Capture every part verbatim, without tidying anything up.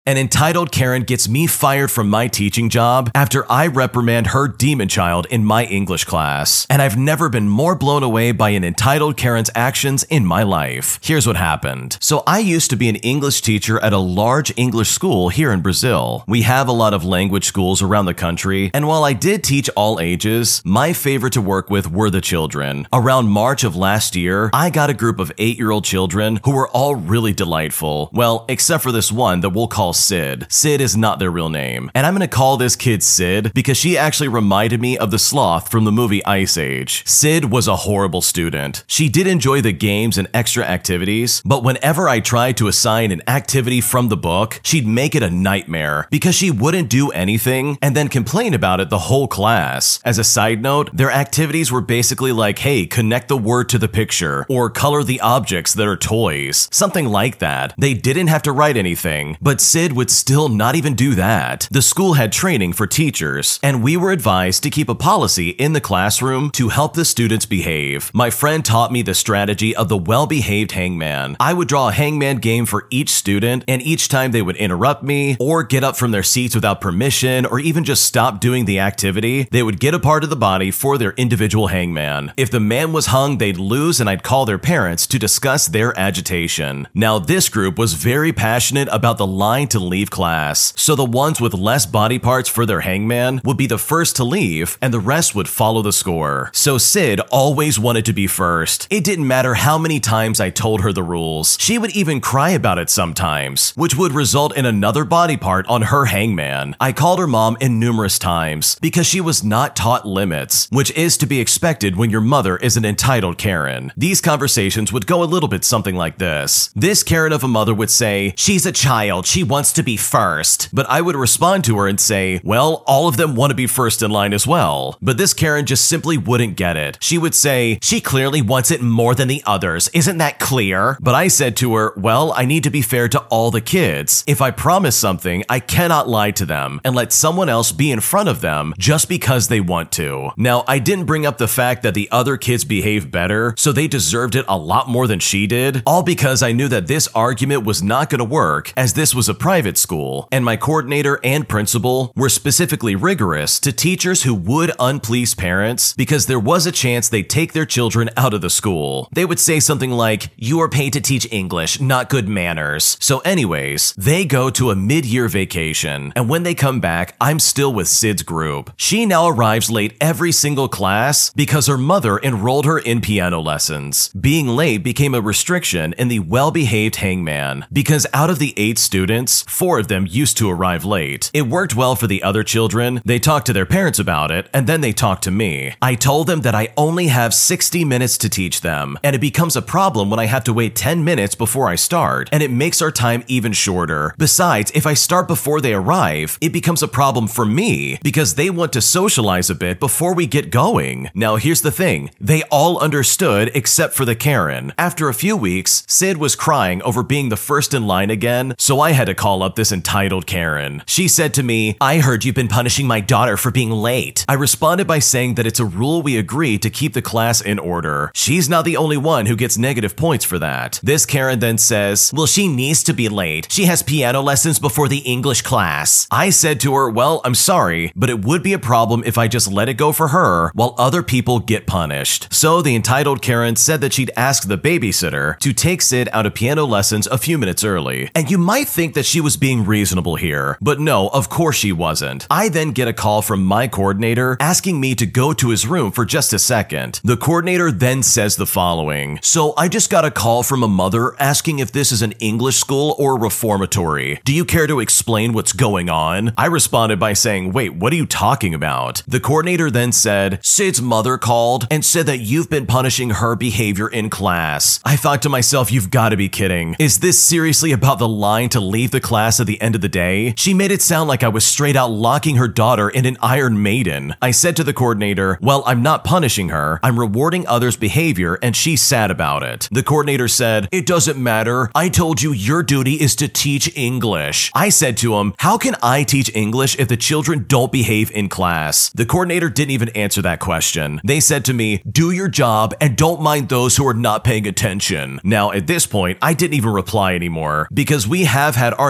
An entitled Karen gets me fired from my teaching job after I reprimand her demon child in my English class. And I've never been more blown away by an entitled Karen's actions in my life. Here's what happened. So I used to be an English teacher at a large English school here in Brazil. We have a lot of language schools around the country, and while I did teach all ages, my favorite to work with were the children. Around March of last year, I got a group of eight-year-old children who were all really delightful. Well, except for this one that we'll call Sid. Sid is not their real name. And I'm gonna call this kid Sid because she actually reminded me of the sloth from the movie Ice Age. Sid was a horrible student. She did enjoy the games and extra activities, but whenever I tried to assign an activity from the book, she'd make it a nightmare because she wouldn't do anything and then complain about it the whole class. As a side note, their activities were basically like, hey, connect the word to the picture or color the objects that are toys, something like that. They didn't have to write anything, but Sid would still not even do that. The school had training for teachers, and we were advised to keep a policy in the classroom to help the students behave. My friend taught me the strategy of the well-behaved hangman. I would draw a hangman game for each student, and each time they would interrupt me or get up from their seats without permission or even just stop doing the activity, they would get a part of the body for their individual hangman. If the man was hung, they'd lose, and I'd call their parents to discuss their agitation. Now, this group was very passionate about the line to leave class, so the ones with less body parts for their hangman would be the first to leave, and the rest would follow the score. So Sid always wanted to be first. It didn't matter how many times I told her the rules. She would even cry about it sometimes, which would result in another body part on her hangman. I called her mom in numerous times because she was not taught limits, which is to be expected when your mother is an entitled Karen. These conversations would go a little bit something like this. This Karen of a mother would say, "She's a child, she wants to be first." But I would respond to her and say, well, all of them want to be first in line as well. But this Karen just simply wouldn't get it. She would say, "She clearly wants it more than the others. Isn't that clear?" But I said to her, well, I need to be fair to all the kids. If I promise something, I cannot lie to them and let someone else be in front of them just because they want to. Now, I didn't bring up the fact that the other kids behaved better, so they deserved it a lot more than she did, all because I knew that this argument was not going to work as this was a private school, and my coordinator and principal were specifically rigorous to teachers who would unplease parents because there was a chance they'd take their children out of the school. They would say something like, "You are paid to teach English, not good manners." So anyways, they go to a mid-year vacation, and when they come back, I'm still with Sid's group. She now arrives late every single class because her mother enrolled her in piano lessons. Being late became a restriction in the well-behaved hangman because out of the eight students, four of them used to arrive late. It worked well for the other children. They talked to their parents about it, and then they talked to me. I told them that I only have sixty minutes to teach them, and it becomes a problem when I have to wait ten minutes before I start, and it makes our time even shorter. Besides, if I start before they arrive, it becomes a problem for me because they want to socialize a bit before we get going. Now, here's the thing. They all understood except for the Karen. After a few weeks, Sid was crying over being the first in line again, so I had to call up this entitled Karen. She said to me, "I heard you've been punishing my daughter for being late." I responded by saying that it's a rule we agreed to keep the class in order. She's not the only one who gets negative points for that. This Karen then says, "Well, she needs to be late. She has piano lessons before the English class." I said to her, well, I'm sorry, but it would be a problem if I just let it go for her while other people get punished. So the entitled Karen said that she'd ask the babysitter to take Sid out of piano lessons a few minutes early. And you might think that she was being reasonable here, but no, of course she wasn't. I then get a call from my coordinator asking me to go to his room for just a second. The coordinator then says the following, "So I just got a call from a mother asking if this is an English school or a reformatory. Do you care to explain what's going on?" I responded by saying, "Wait, what are you talking about?" The coordinator then said, "Sid's mother called and said that you've been punishing her behavior in class." I thought to myself, you've got to be kidding. Is this seriously about the line to leave the class at the end of the day? She made it sound like I was straight out locking her daughter in an Iron Maiden. I said to the coordinator, well, I'm not punishing her. I'm rewarding others' behavior, and she's sad about it. The coordinator said, "It doesn't matter. I told you your duty is to teach English." I said to him, how can I teach English if the children don't behave in class? The coordinator didn't even answer that question. They said to me, "Do your job and don't mind those who are not paying attention." Now, at this point, I didn't even reply anymore because we have had arguments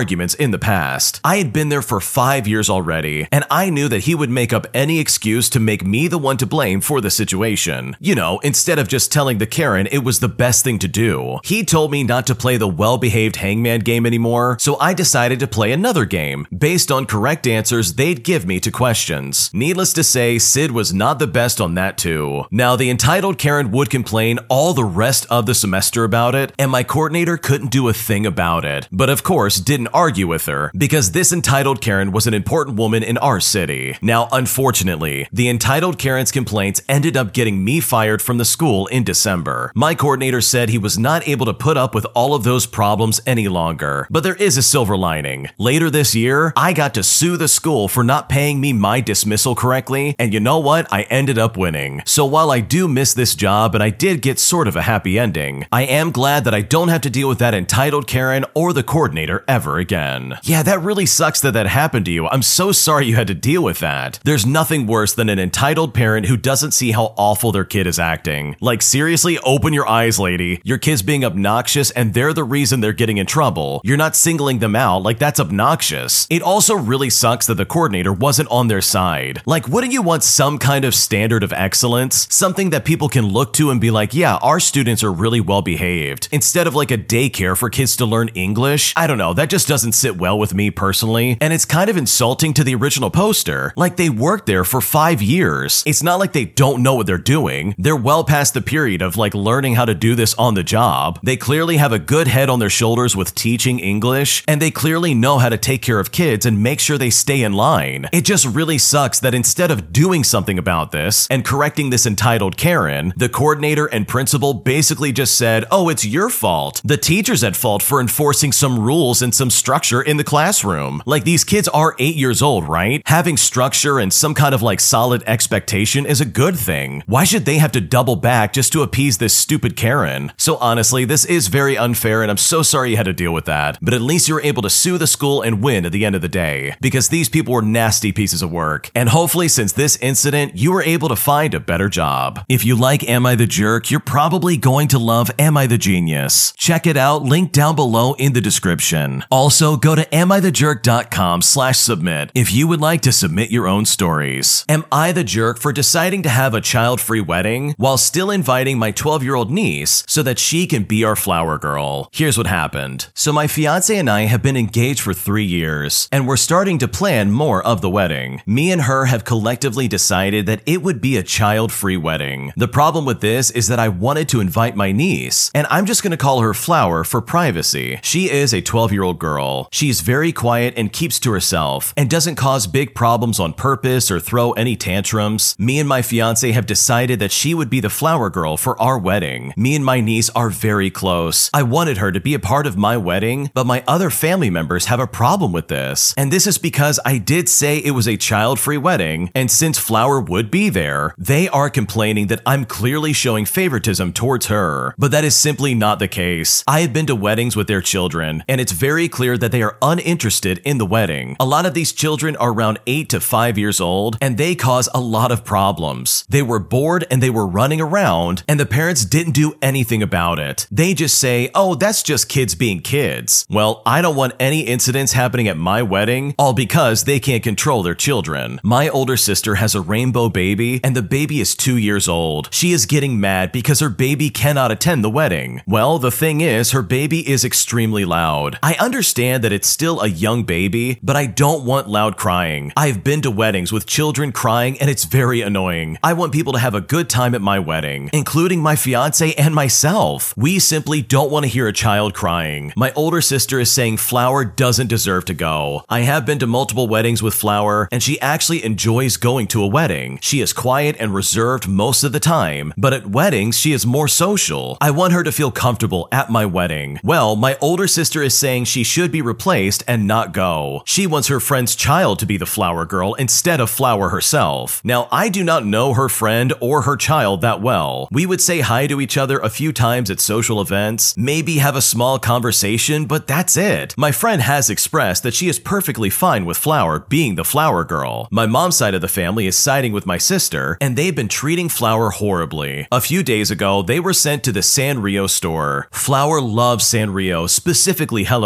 arguments in the past. I had been there for five years already, and I knew that he would make up any excuse to make me the one to blame for the situation. You know, instead of just telling the Karen it was the best thing to do. He told me not to play the well-behaved hangman game anymore, so I decided to play another game, based on correct answers they'd give me to questions. Needless to say, Sid was not the best on that too. Now, the entitled Karen would complain all the rest of the semester about it, and my coordinator couldn't do a thing about it. But of course, didn't argue with her, because this entitled Karen was an important woman in our city. Now, unfortunately, the entitled Karen's complaints ended up getting me fired from the school in December. My coordinator said he was not able to put up with all of those problems any longer. But there is a silver lining. Later this year, I got to sue the school for not paying me my dismissal correctly, and you know what? I ended up winning. So while I do miss this job and I did get sort of a happy ending, I am glad that I don't have to deal with that entitled Karen or the coordinator ever again. Yeah, that really sucks that that happened to you. I'm so sorry you had to deal with that. There's nothing worse than an entitled parent who doesn't see how awful their kid is acting. Like, seriously, open your eyes, lady. Your kid's being obnoxious and they're the reason they're getting in trouble. You're not singling them out, like that's obnoxious. It also really sucks that the coordinator wasn't on their side. Like, wouldn't you want some kind of standard of excellence? Something that people can look to and be like, yeah, our students are really well behaved. Instead of like a daycare for kids to learn English. I don't know, that just doesn't sit well with me personally. And it's kind of insulting to the original poster. Like, they worked there for five years. It's not like they don't know what they're doing. They're well past the period of like learning how to do this on the job. They clearly have a good head on their shoulders with teaching English, and they clearly know how to take care of kids and make sure they stay in line. It just really sucks that instead of doing something about this and correcting this entitled Karen, the coordinator and principal basically just said, oh, it's your fault. The teacher's at fault for enforcing some rules and some structure in the classroom. Like, these kids are eight years old, right? Having structure and some kind of like solid expectation is a good thing. Why should they have to double back just to appease this stupid Karen? So honestly, this is very unfair and I'm so sorry you had to deal with that. But at least you were able to sue the school and win at the end of the day, because these people were nasty pieces of work. And hopefully since this incident, you were able to find a better job. If you like Am I the Jerk, you're probably going to love Am I the Genius. Check it out, link down below in the description. Also, go to am I the jerk dot com slash submit if you would like to submit your own stories. Am I the jerk for deciding to have a child-free wedding while still inviting my twelve-year-old niece so that she can be our flower girl? Here's what happened. So my fiance and I have been engaged for three years, and we're starting to plan more of the wedding. Me and her have collectively decided that it would be a child-free wedding. The problem with this is that I wanted to invite my niece, and I'm just going to call her Flower for privacy. She is a twelve-year-old girl. She's very quiet and keeps to herself, and doesn't cause big problems on purpose or throw any tantrums. Me and my fiance have decided that she would be the flower girl for our wedding. Me and my niece are very close. I wanted her to be a part of my wedding, but my other family members have a problem with this. And this is because I did say it was a child-free wedding, and since Flower would be there, they are complaining that I'm clearly showing favoritism towards her. But that is simply not the case. I have been to weddings with their children, and it's very clear that they are uninterested in the wedding. A lot of these children are around eight to five years old, and they cause a lot of problems. They were bored and they were running around, and the parents didn't do anything about it. They just say, oh, that's just kids being kids. Well, I don't want any incidents happening at my wedding, all because they can't control their children. My older sister has a rainbow baby, and the baby is two years old. She is getting mad because her baby cannot attend the wedding. Well, the thing is, her baby is extremely loud. I understand that it's still a young baby, but I don't want loud crying. I've been to weddings with children crying, and it's very annoying. I want people to have a good time at my wedding, including my fiance and myself. We simply don't want to hear a child crying. My older sister is saying Flower doesn't deserve to go. I have been to multiple weddings with Flower, and she actually enjoys going to a wedding. She is quiet and reserved most of the time, but at weddings, she is more social. I want her to feel comfortable at my wedding. Well, my older sister is saying she should be replaced and not go. She wants her friend's child to be the flower girl instead of Flower herself. Now, I do not know her friend or her child that well. We would say hi to each other a few times at social events, maybe have a small conversation, but that's it. My friend has expressed that she is perfectly fine with Flower being the flower girl. My mom's side of the family is siding with my sister, and they've been treating Flower horribly. A few days ago, they were sent to the Sanrio store. Flower loves Sanrio, specifically Hello Kitty.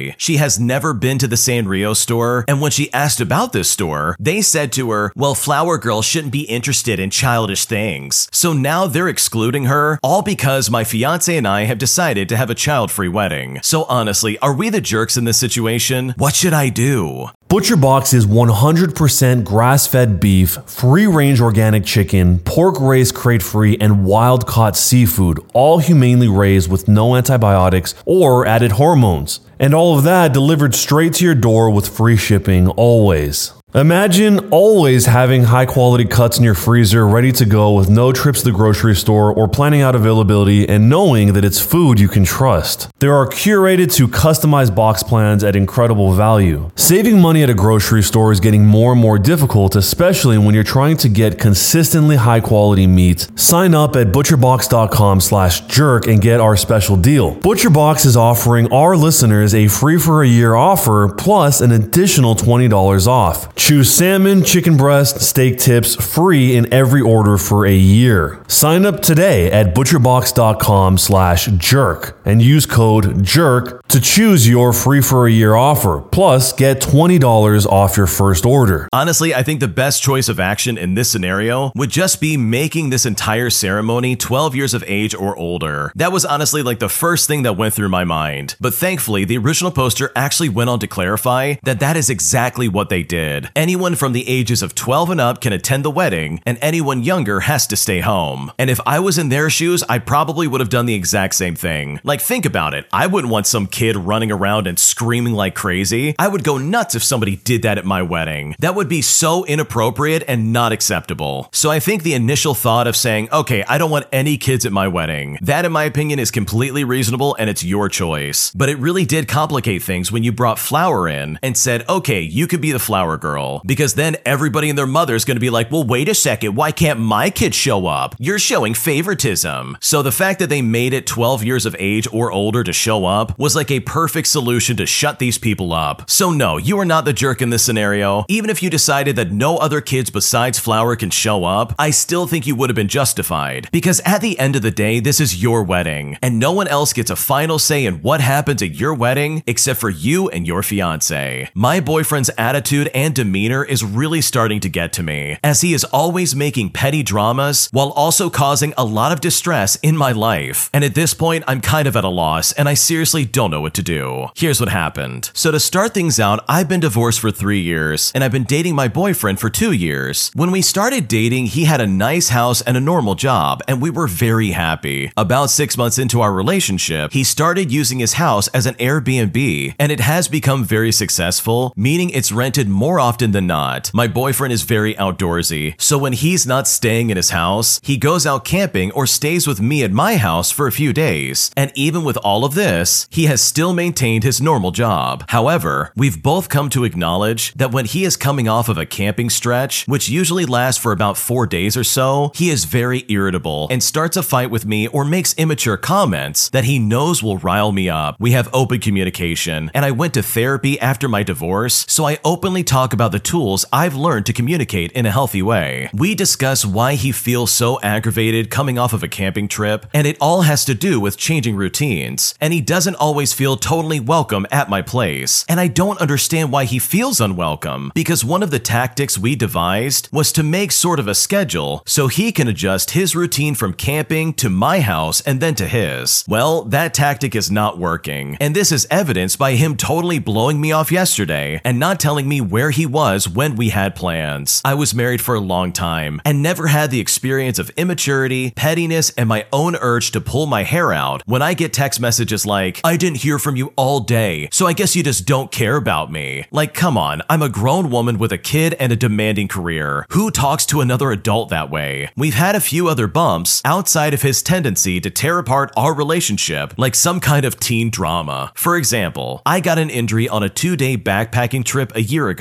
Fiance. She has never been to the Sanrio store, and when she asked about this store, they said to her, well, flower girls shouldn't be interested in childish things. So now they're excluding her, all because my fiance and I have decided to have a child-free wedding. So honestly, are we the jerks in this situation? What should I do? ButcherBox is one hundred percent grass-fed beef, free-range organic chicken, pork raised crate-free, and wild-caught seafood, all humanely raised with no antibiotics or added hormones. And all of that delivered straight to your door with free shipping always. Imagine always having high-quality cuts in your freezer ready to go with no trips to the grocery store or planning out availability and knowing that it's food you can trust. There are curated to customized box plans at incredible value. Saving money at a grocery store is getting more and more difficult, especially when you're trying to get consistently high-quality meat. Sign up at butcherbox.com slash jerk and get our special deal. ButcherBox is offering our listeners a free for a year offer plus an additional twenty dollars off. Choose salmon, chicken breast, steak tips free in every order for a year. Sign up today at butcherbox.com slash jerk and use code JERK to choose your free for a year offer. Plus, get twenty dollars off your first order. Honestly, I think the best choice of action in this scenario would just be making this entire ceremony twelve years of age or older. That was honestly like the first thing that went through my mind. But thankfully, the original poster actually went on to clarify that that is exactly what they did. Anyone from the ages of twelve and up can attend the wedding, and anyone younger has to stay home. And if I was in their shoes, I probably would have done the exact same thing. Like, think about it. I wouldn't want some kid running around and screaming like crazy. I would go nuts if somebody did that at my wedding. That would be so inappropriate and not acceptable. So I think the initial thought of saying, okay, I don't want any kids at my wedding, that in my opinion is completely reasonable and it's your choice. But it really did complicate things when you brought Flower in and said, okay, you could be the flower girl. Because then everybody and their mother is going to be like, well, wait a second, why can't my kid show up? You're showing favoritism. So the fact that they made it twelve years of age or older to show up was like a perfect solution to shut these people up. So no, you are not the jerk in this scenario. Even if you decided that no other kids besides Flower can show up, I still think you would have been justified. Because at the end of the day, this is your wedding, and no one else gets a final say in what happens at your wedding except for you and your fiance. My boyfriend's attitude and demeanor is really starting to get to me, as he is always making petty dramas while also causing a lot of distress in my life. And at this point, I'm kind of at a loss, and I seriously don't know what to do. Here's what happened. So to start things out, I've been divorced for three years, and I've been dating my boyfriend for two years. When we started dating, he had a nice house and a normal job, and we were very happy. About six months into our relationship, he started using his house as an Airbnb, and it has become very successful, meaning it's rented more often than not. My boyfriend is very outdoorsy, so when he's not staying in his house, he goes out camping or stays with me at my house for a few days. And even with all of this, he has still maintained his normal job. However, we've both come to acknowledge that when he is coming off of a camping stretch, which usually lasts for about four days or so, he is very irritable and starts a fight with me or makes immature comments that he knows will rile me up. We have open communication, and I went to therapy after my divorce, so I openly talk about the tools I've learned to communicate in a healthy way. We discuss why he feels so aggravated coming off of a camping trip, and it all has to do with changing routines, and he doesn't always feel totally welcome at my place. And I don't understand why he feels unwelcome, because one of the tactics we devised was to make sort of a schedule so he can adjust his routine from camping to my house and then to his. Well, that tactic is not working, and this is evidenced by him totally blowing me off yesterday and not telling me where he was when we had plans. I was married for a long time and never had the experience of immaturity, pettiness, and my own urge to pull my hair out when I get text messages like, I didn't hear from you all day, so I guess you just don't care about me. Like, come on, I'm a grown woman with a kid and a demanding career. Who talks to another adult that way? We've had a few other bumps outside of his tendency to tear apart our relationship like some kind of teen drama. For example, I got an injury on a two-day backpacking trip a year ago, and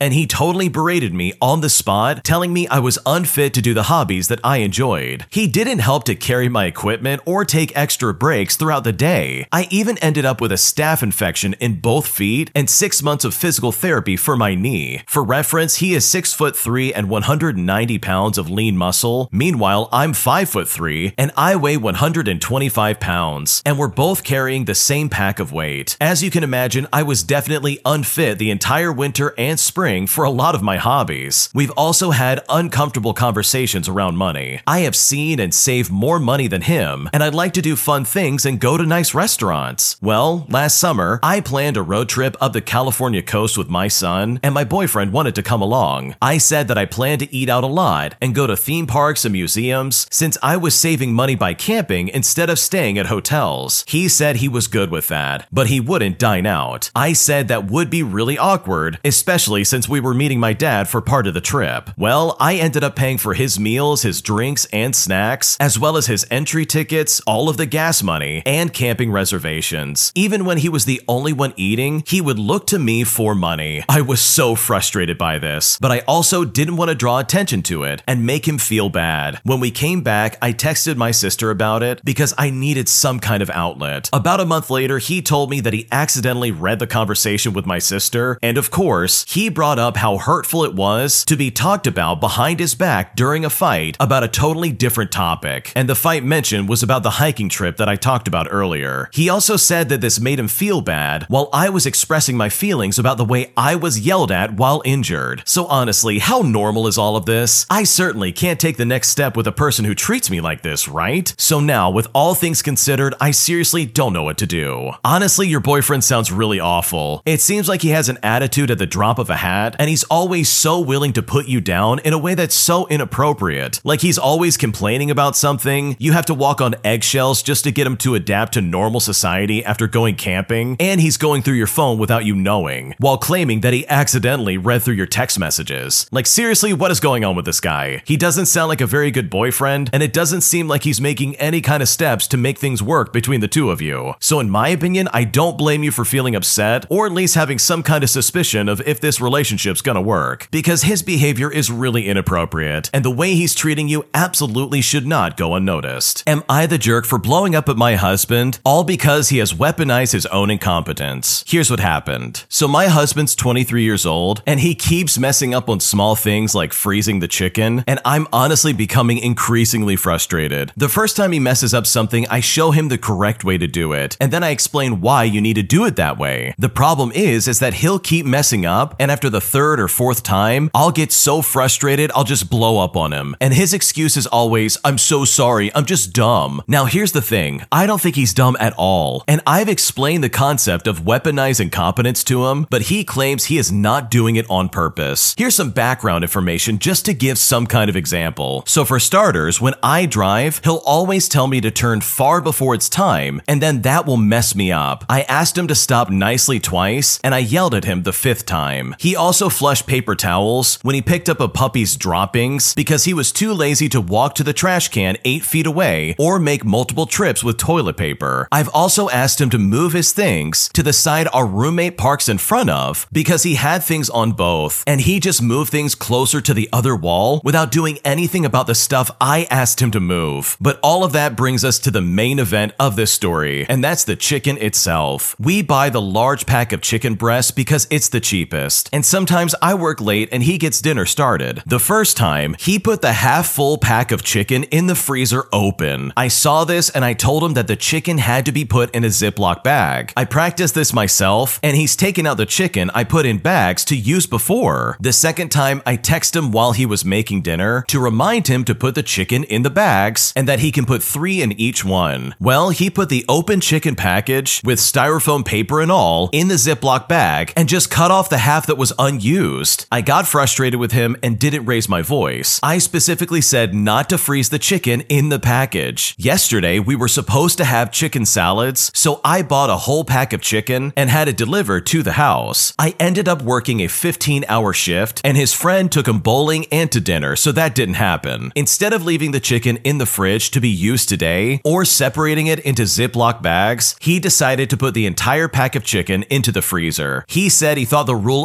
and he totally berated me on the spot, telling me I was unfit to do the hobbies that I enjoyed. He didn't help to carry my equipment or take extra breaks throughout the day. I even ended up with a staph infection in both feet and six months of physical therapy for my knee. For reference, he is six foot three and one hundred ninety pounds of lean muscle. Meanwhile, I'm five foot three and I weigh one hundred twenty-five pounds, and we're both carrying the same pack of weight. As you can imagine, I was definitely unfit the entire winter and spring for a lot of my hobbies. We've also had uncomfortable conversations around money. I have seen and saved more money than him, and I'd like to do fun things and go to nice restaurants. Well, last summer, I planned a road trip up the California coast with my son, and my boyfriend wanted to come along. I said that I planned to eat out a lot and go to theme parks and museums since I was saving money by camping instead of staying at hotels. He said he was good with that, but he wouldn't dine out. I said that would be really awkward, especially since we were meeting my dad for part of the trip. Well, I ended up paying for his meals, his drinks, and snacks, as well as his entry tickets, all of the gas money, and camping reservations. Even when he was the only one eating, he would look to me for money. I was so frustrated by this, but I also didn't want to draw attention to it and make him feel bad. When we came back, I texted my sister about it because I needed some kind of outlet. About a month later, he told me that he accidentally read the conversation with my sister, and of course, he brought up how hurtful it was to be talked about behind his back during a fight about a totally different topic. And the fight mentioned was about the hiking trip that I talked about earlier. He also said that this made him feel bad while I was expressing my feelings about the way I was yelled at while injured. So honestly, how normal is all of this? I certainly can't take the next step with a person who treats me like this, right? So now, with all things considered, I seriously don't know what to do. Honestly, your boyfriend sounds really awful. It seems like he has an attitude at the drop of a hat, and he's always so willing to put you down in a way that's so inappropriate. Like he's always complaining about something, you have to walk on eggshells just to get him to adapt to normal society after going camping, and he's going through your phone without you knowing, while claiming that he accidentally read through your text messages. Like seriously, what is going on with this guy? He doesn't sound like a very good boyfriend, and it doesn't seem like he's making any kind of steps to make things work between the two of you. So in my opinion, I don't blame you for feeling upset, or at least having some kind of suspicion of if this relationship's gonna work, because his behavior is really inappropriate, and the way he's treating you absolutely should not go unnoticed. Am I the jerk for blowing up at my husband, all because he has weaponized his own incompetence? Here's what happened. So my husband's twenty-three years old, and he keeps messing up on small things like freezing the chicken, and I'm honestly becoming increasingly frustrated. The first time he messes up something, I show him the correct way to do it, and then I explain why you need to do it that way. The problem is, is that he'll keep messing up, and after the third or fourth time, I'll get so frustrated, I'll just blow up on him. And his excuse is always, I'm so sorry, I'm just dumb. Now here's the thing, I don't think he's dumb at all, and I've explained the concept of weaponized incompetence to him, but he claims he is not doing it on purpose. Here's some background information just to give some kind of example. So for starters, when I drive, he'll always tell me to turn far before it's time, and then that will mess me up. I asked him to stop nicely twice, and I yelled at him the fifth time. He also flushed paper towels when he picked up a puppy's droppings because he was too lazy to walk to the trash can eight feet away or make multiple trips with toilet paper. I've also asked him to move his things to the side our roommate parks in front of because he had things on both, and he just moved things closer to the other wall without doing anything about the stuff I asked him to move. But all of that brings us to the main event of this story, and that's the chicken itself. We buy the large pack of chicken breasts because it's the cheapest, and sometimes I work late and he gets dinner started. The first time, he put the half full pack of chicken in the freezer open. I saw this and I told him that the chicken had to be put in a Ziploc bag. I practiced this myself, and he's taken out the chicken I put in bags to use before. The second time, I texted him while he was making dinner to remind him to put the chicken in the bags and that he can put three in each one. Well, he put the open chicken package with styrofoam paper and all in the Ziploc bag and just cut off the half that was unused. I got frustrated with him and didn't raise my voice. I specifically said not to freeze the chicken in the package. Yesterday, we were supposed to have chicken salads, so I bought a whole pack of chicken and had it delivered to the house. I ended up working a fifteen hour shift, and his friend took him bowling and to dinner, so that didn't happen. Instead of leaving the chicken in the fridge to be used today, or separating it into Ziploc bags, he decided to put the entire pack of chicken into the freezer. He said he thought the rule only applied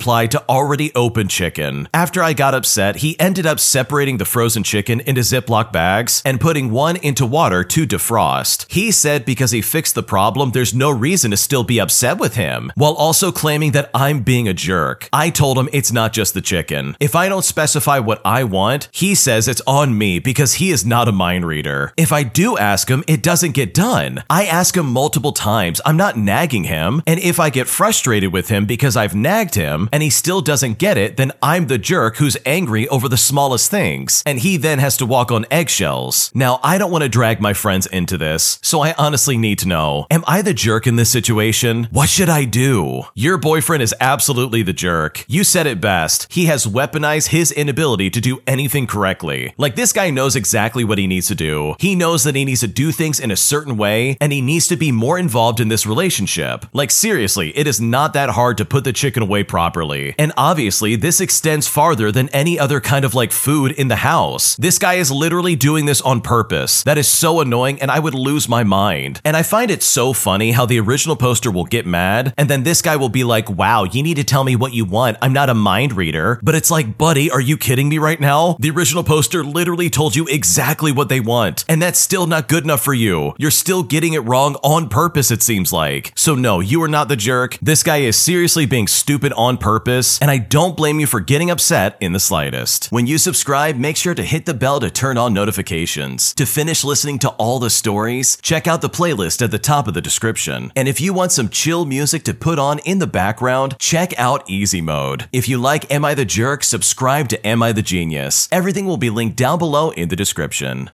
applied to already open chicken. After I got upset, he ended up separating the frozen chicken into Ziploc bags and putting one into water to defrost. He said because he fixed the problem, there's no reason to still be upset with him, while also claiming that I'm being a jerk. I told him it's not just the chicken. If I don't specify what I want, he says it's on me because he is not a mind reader. If I do ask him, it doesn't get done. I ask him multiple times. I'm not nagging him. And if I get frustrated with him because I've nagged him and he still doesn't get it, then I'm the jerk who's angry over the smallest things. And he then has to walk on eggshells. Now, I don't want to drag my friends into this, so I honestly need to know, am I the jerk in this situation? What should I do? Your boyfriend is absolutely the jerk. You said it best. He has weaponized his inability to do anything correctly. Like, this guy knows exactly what he needs to do. He knows that he needs to do things in a certain way, and he needs to be more involved in this relationship. Like, seriously, it is not that hard to put the chicken away properly. And obviously, this extends farther than any other kind of like food in the house. This guy is literally doing this on purpose. That is so annoying, and I would lose my mind. And I find it so funny how the original poster will get mad, and then this guy will be like, wow, you need to tell me what you want. I'm not a mind reader. But it's like, buddy, are you kidding me right now? The original poster literally told you exactly what they want, and that's still not good enough for you. You're still getting it wrong on purpose, it seems like. So no, you are not the jerk. This guy is seriously being stupid on purpose, and I don't blame you for getting upset in the slightest. When you subscribe, make sure to hit the bell to turn on notifications. To finish listening to all the stories, check out the playlist at the top of the description. And if you want some chill music to put on in the background, check out Easy Mode. If you like Am I the Jerk, subscribe to Am I the Genius. Everything will be linked down below in the description.